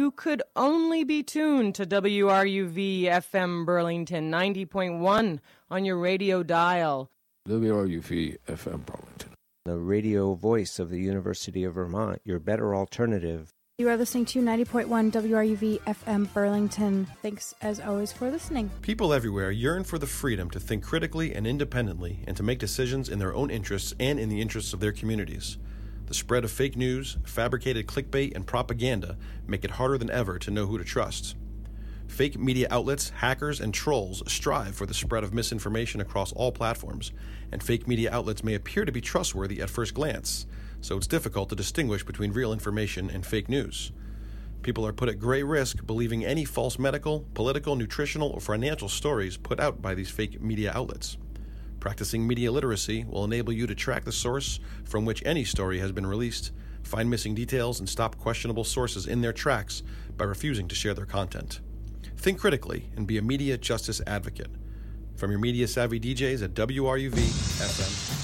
you could only be tuned to WRUV FM Burlington 90.1 on your radio dial. WRUV FM Burlington, the radio voice of the University of Vermont, your better alternative. You are listening to 90.1 WRUV FM Burlington. Thanks, as always, for listening. People everywhere yearn for the freedom to think critically and independently and to make decisions in their own interests and in the interests of their communities. The spread of fake news, fabricated clickbait, and propaganda make it harder than ever to know who to trust. Fake media outlets, hackers, and trolls strive for the spread of misinformation across all platforms, and fake media outlets may appear to be trustworthy at first glance, so it's difficult to distinguish between real information and fake news. People are put at great risk believing any false medical, political, nutritional, or financial stories put out by these fake media outlets. Practicing media literacy will enable you to track the source from which any story has been released, find missing details, and stop questionable sources in their tracks by refusing to share their content. Think critically and be a media justice advocate. From your media-savvy DJs at WRUV FM.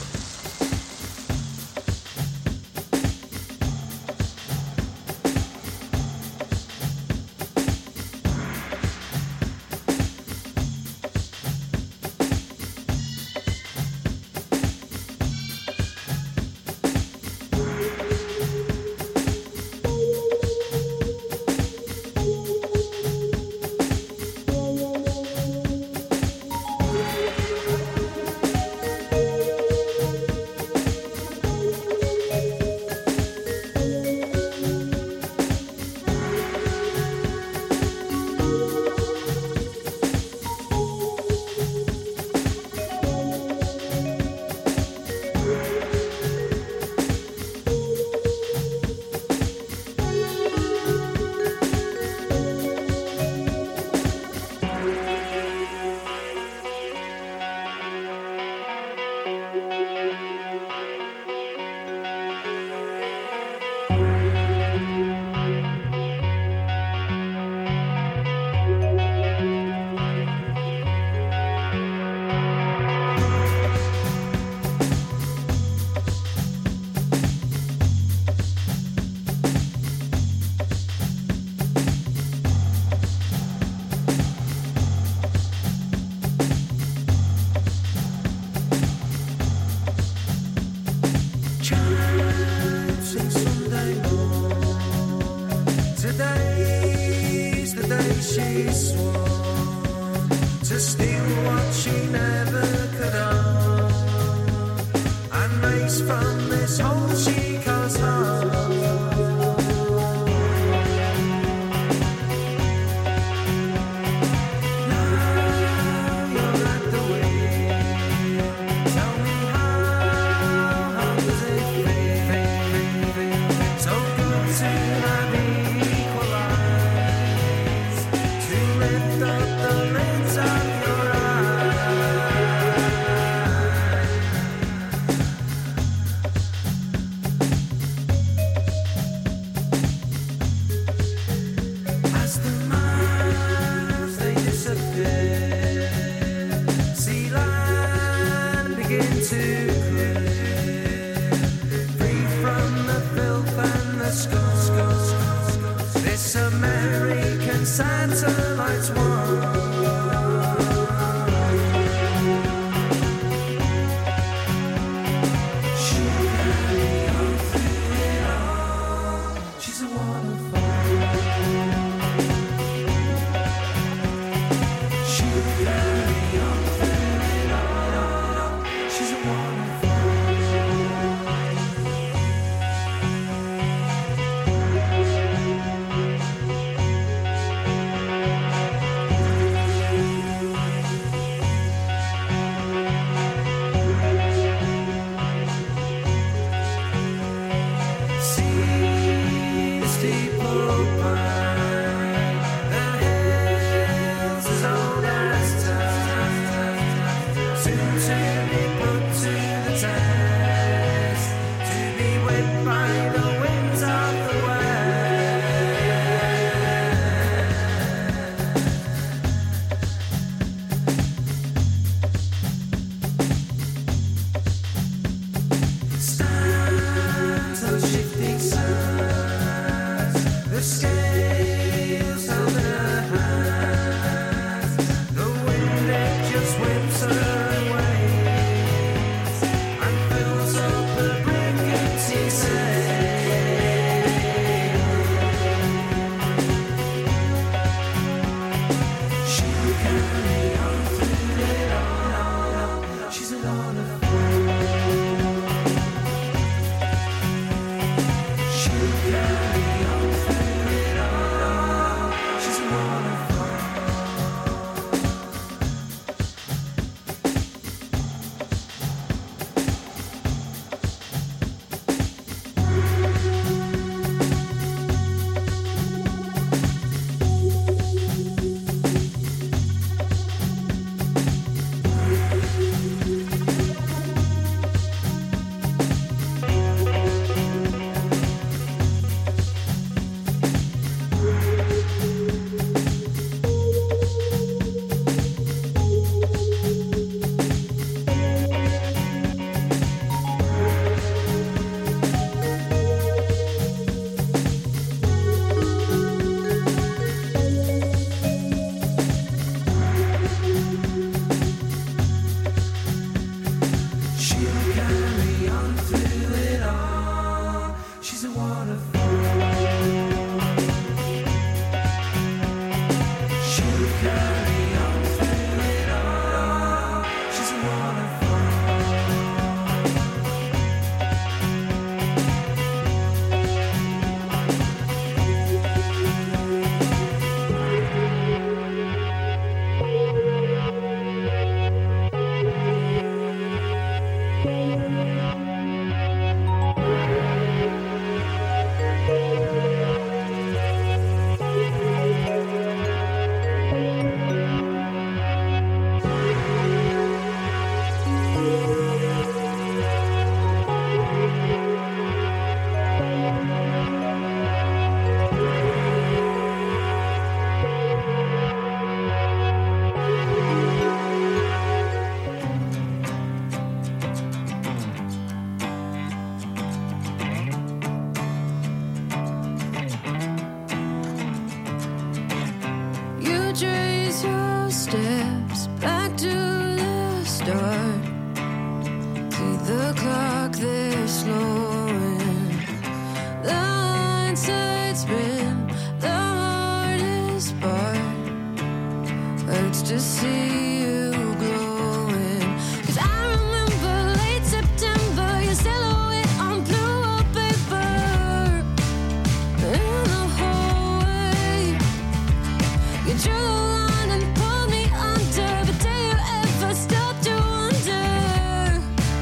steps back to the start. See the clock there slowing. The hindsight's been the hardest part. Hurts to see you glowing. 'Cause I remember late September, your silhouette on blue wallpaper. In the hallway, you drew the line and pulled me under. But do you ever stop to wonder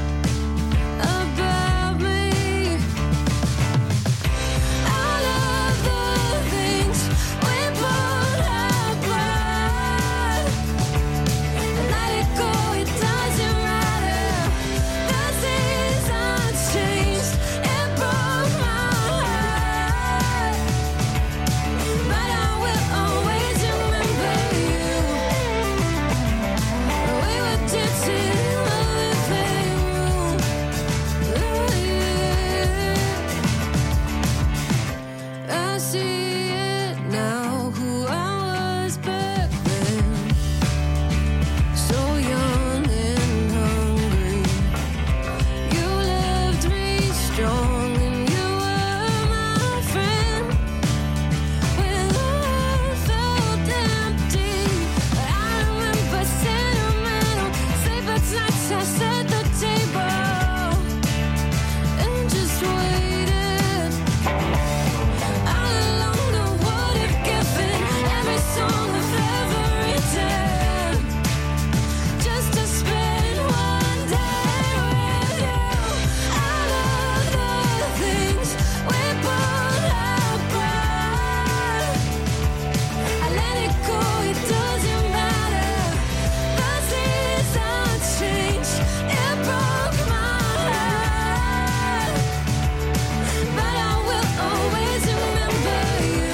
about me? All of the things we both have tried, and let it go, it doesn't matter. The seasons changed, it broke my heart, but I will always remember you. We were dancing in the living room. I see it now, who I was back then. So young and hungry. You left me strong and you were my friend. When I felt empty, I remember sentimental sleepless nights. I set the table and just waited. All along I would have given every song I've ever written just to spend one day with you. All of the things we both have tried, I let it go, it doesn't matter. The seasons changed, it broke my heart, but I will always remember you.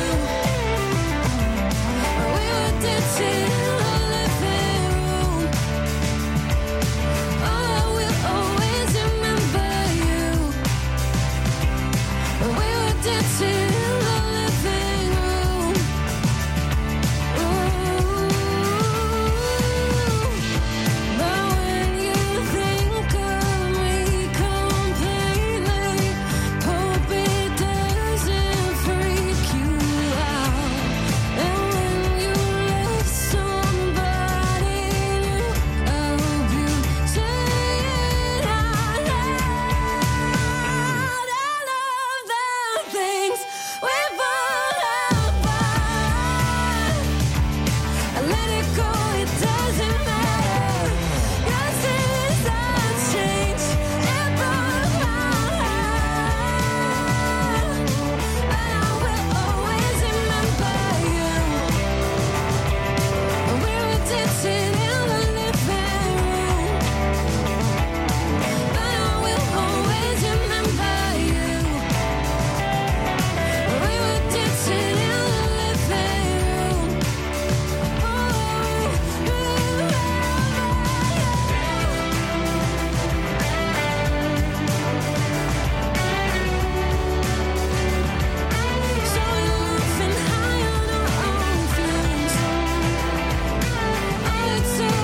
We were dancing in the living room. Oh, I will always remember you. We were dancing in the living room. But when you think of me completely, hope it doesn't freak you out. And when you love somebody new, I hope you say it out loud. All of the things we both have tried, I let it go, it doesn't matter. Your seasons changed, it broke my heart, but I will always remember you. We were dancing in the living room, but I will always remember you. We were dancing in the living room. So aloof and high on our own fumes. Oh, it's so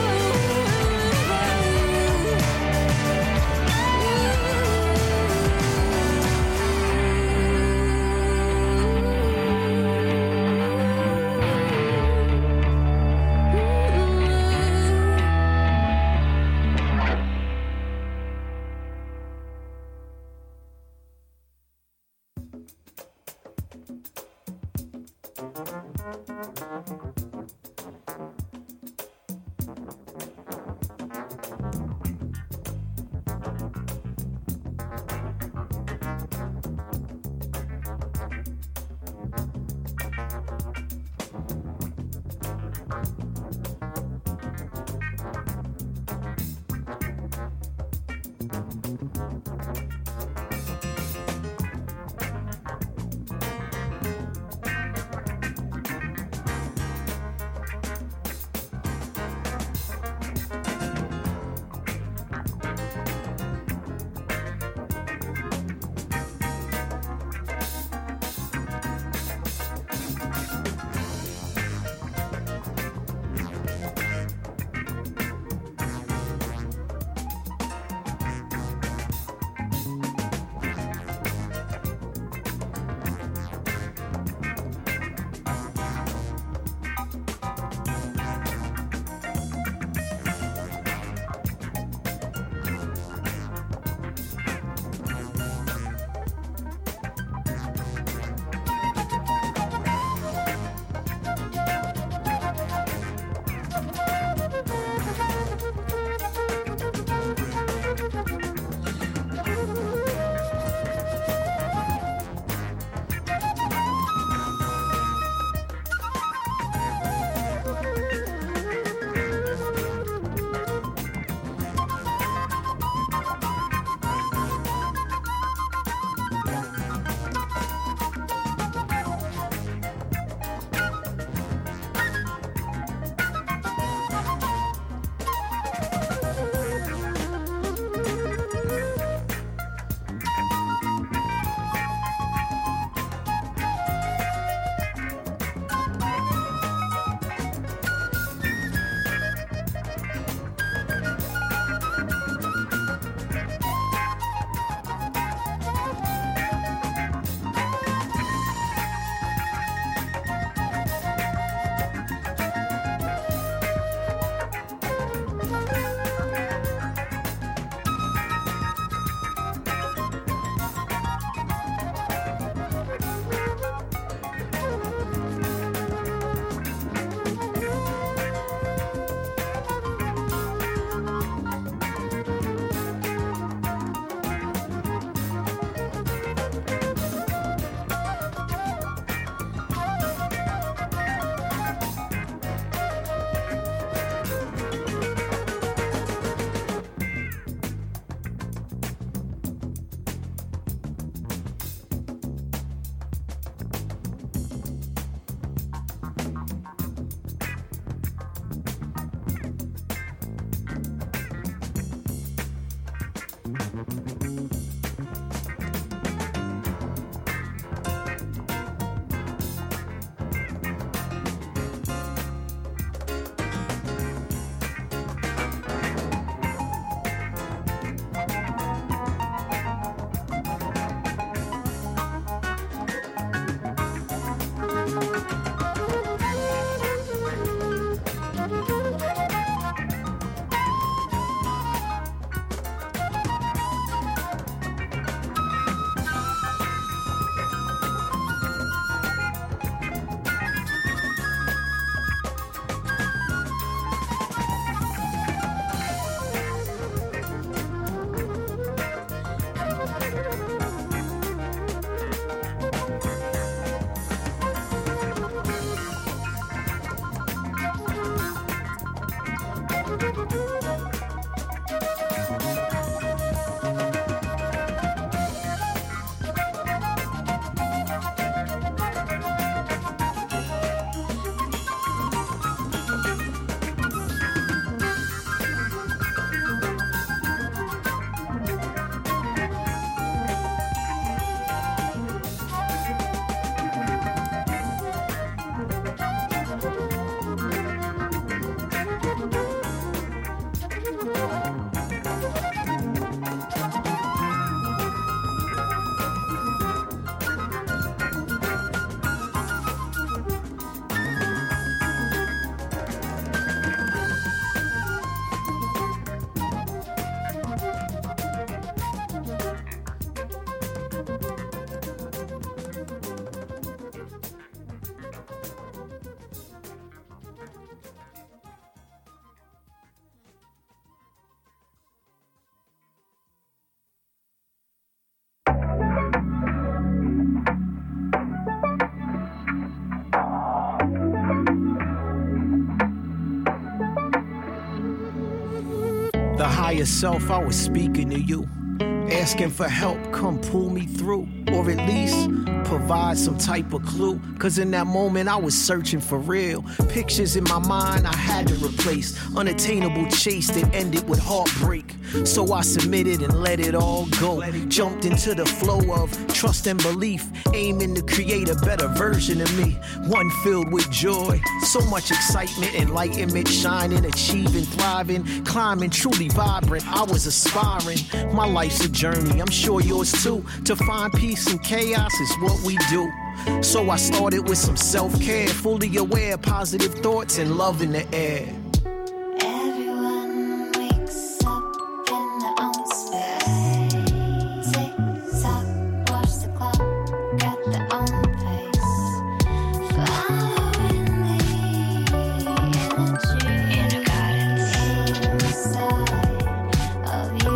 higher self, I was speaking to you. Asking for help, come pull me through. Or at least provide some type of clue. Cause in that moment I was searching for real. Pictures in my mind I had to replace. Unattainable chase that ended with heartbreak. So I submitted and let it all go. Jumped into the flow of trust and belief. Aiming to create a better version of me. One filled with joy. So much excitement, enlightenment, shining, achieving, thriving, climbing, truly vibrant. I was aspiring. My life's a journey, I'm sure yours too. To find peace in chaos is what we do. So I started with some self-care, fully aware, positive thoughts and love in the air. Everyone wakes up in their own space. Tick-tock, watch the clock at their own pace. Following the energy inner guidance inside of you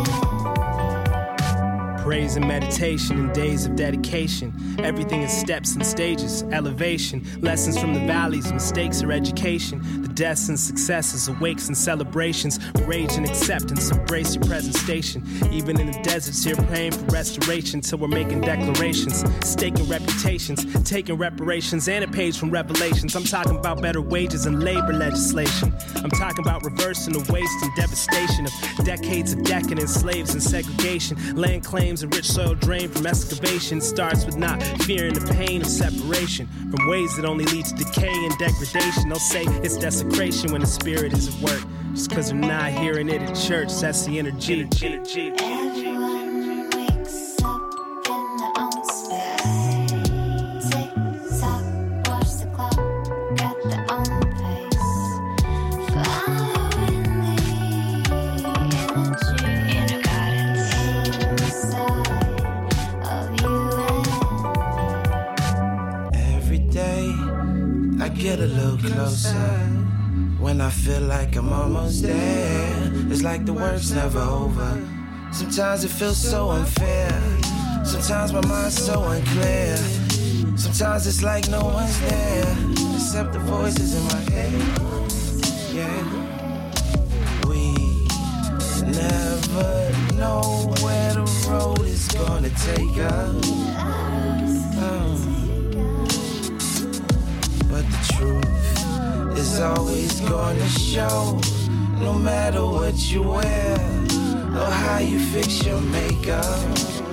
and Praise and meditation in days of dedication. Everything is steps and stages, elevation, lessons from the valleys, mistakes or education, the deaths and successes, awakes and celebrations, rage and acceptance, embrace your present station. Even in the deserts here praying for restoration till we're making declarations, staking reputations, taking reparations and a page from Revelations. I'm talking about better wages and labor legislation. I'm talking about reversing the waste and devastation of decades of decadence, slaves and segregation, land claims and rich soil drained from excavation. Starts with not fearing the pain of separation from ways that only lead to decay and degradation. They'll say it's desecration when the spirit is at work. Just cause they're not hearing it at church, that's the energy. everyone wakes up in their own space. Tick-tock, watch the clock at their own pace. Following the energy inner guidance inside of you and Every day I get a little closer. When I feel like I'm almost there, it's like the work's never over. Sometimes it feels so unfair. Sometimes my mind's so unclear. Sometimes it's like no one's there except the voices in my head. Yeah. We never know where the road is gonna take us. But the truth is always gonna show, no matter what you wear or how you fix your makeup.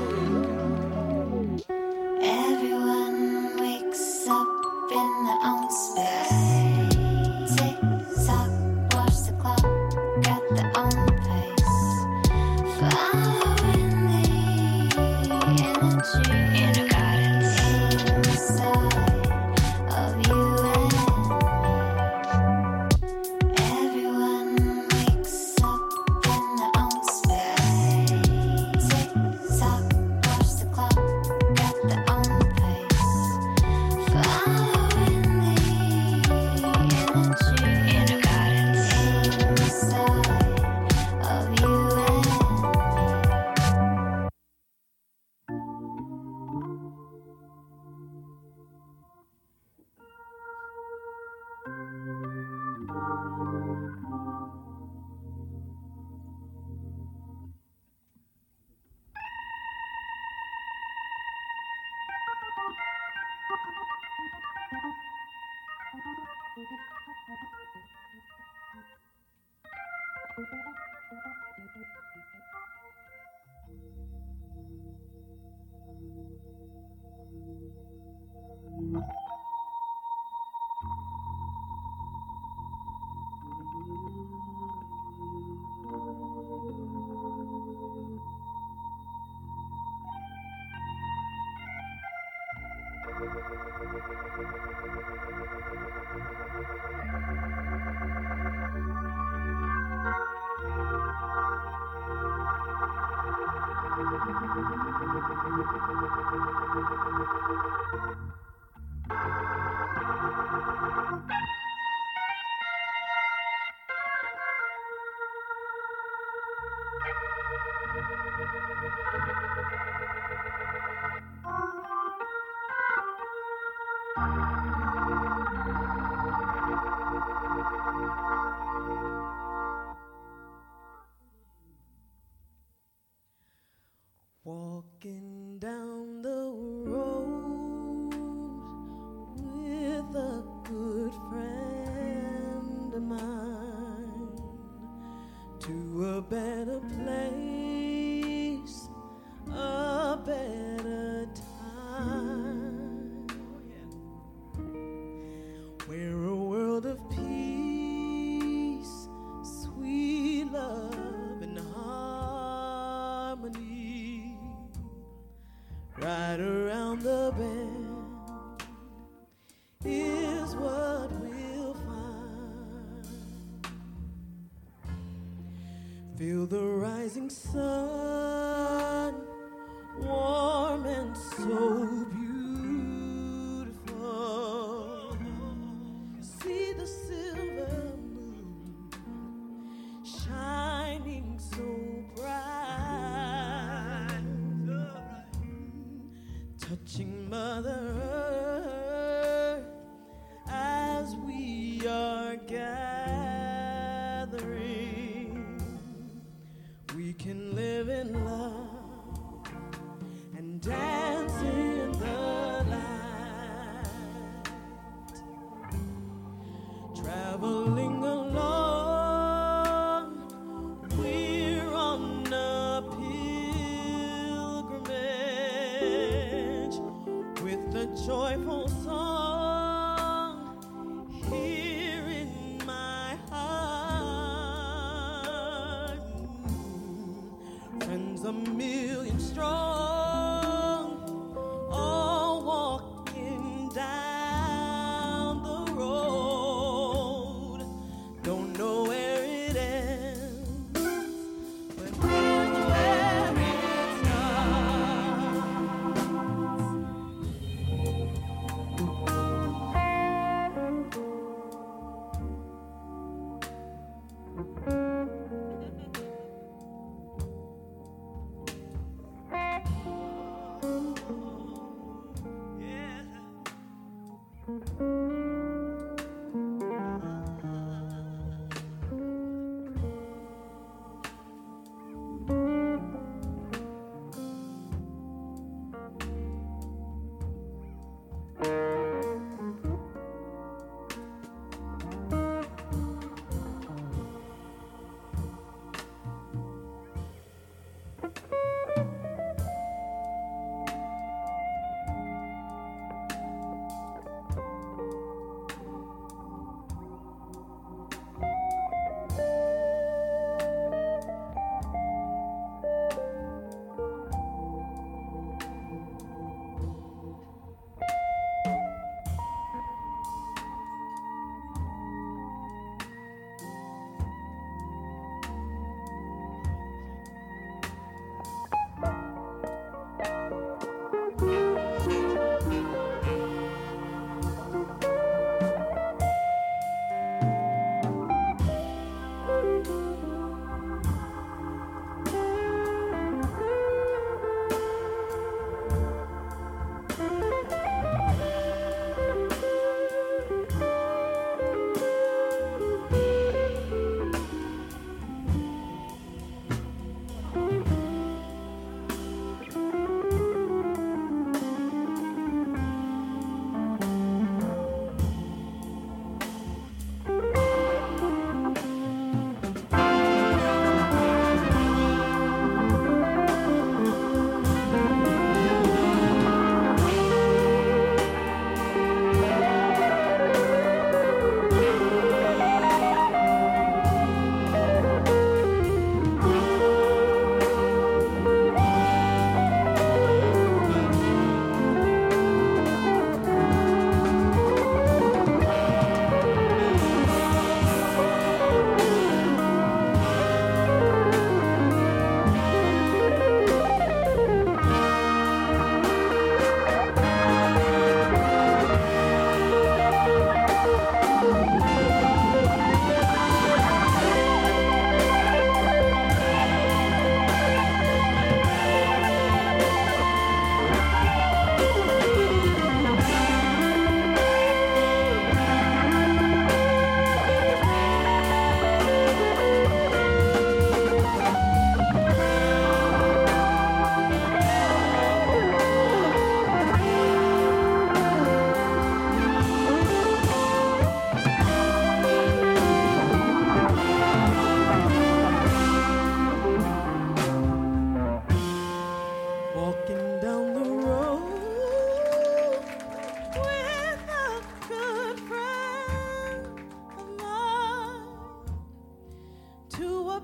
everyone wakes up in their own space. Tick-tock, watch the clock at their own pace. Following the energy inner guidance inside of you and everyone wakes up in their own space. Tick-tock, watch the clock at their own pace. Following the energy inner guidance inside of you and right around the bend is what we'll find. Feel the rising sun, warm and so beautiful. See the silver moon shining so bright, touching Mother Earth as we are gathering. We can live in love and dance in the light, traveling along. We're on a pilgrimage with a joyful song here in my heart. Friends a million strong, all walking down the road. Don't know where it ends, but here's where it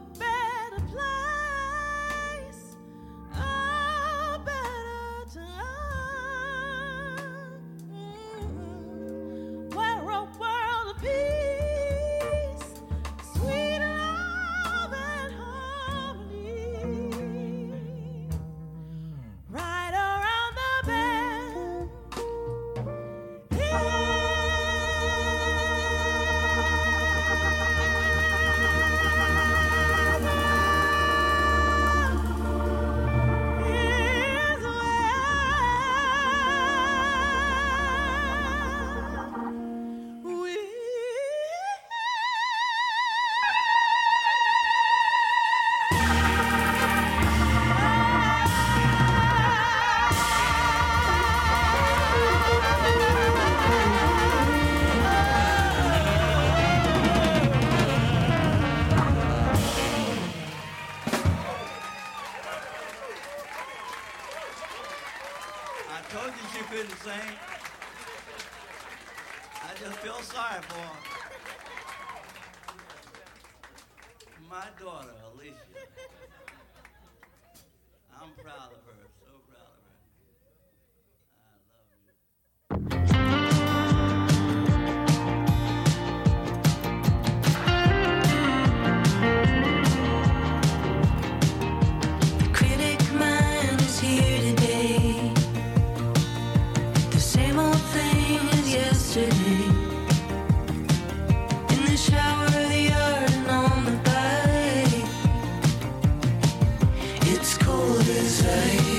better place, a better time. I told you she couldn't sing. I just feel sorry for her. My daughter, Alicia. I'm proud of her, so proud of her. The critic mind is here today. The same old thing as yesterday. In the shower, the yard, and on the bike. It's cold as ice.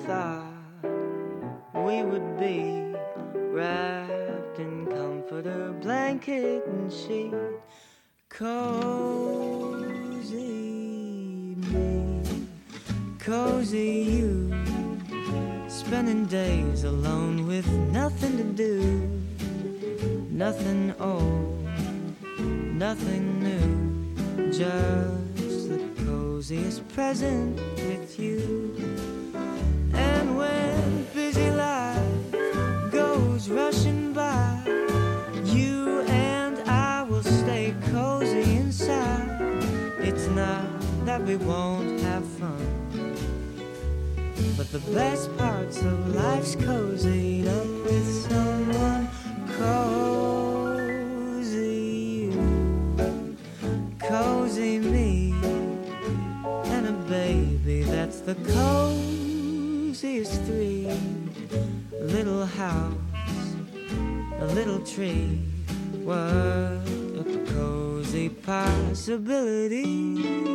thought we would be wrapped in comforter, blanket, and sheet. Cozy me, cozy you, spending days alone with nothing to do, nothing old, nothing new, just the coziest present with you. And when busy life goes rushing by, you and I will stay cozy inside. It's not that we won't have fun, but the best parts of life's cozied up with someone cozy you, cozy me, and a baby that's the coziest three. A little house, a little tree, what a cozy possibility.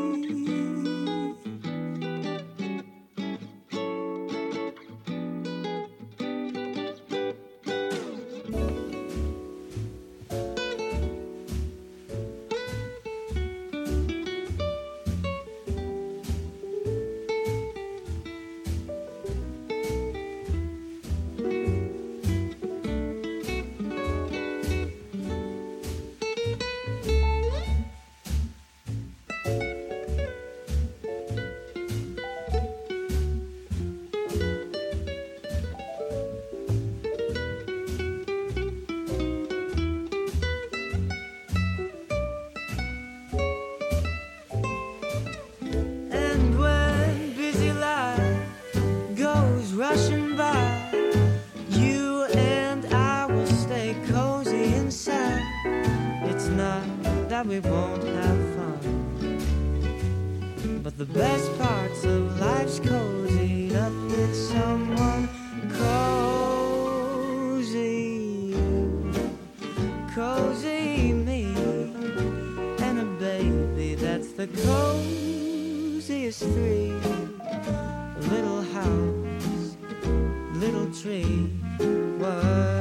Rushing by, you and I will stay cozy inside. It's not that we won't have fun, but the best parts of life's cozied up with someone cozy you, cozy me, and a baby that's the coziest three. A little house, little tree, what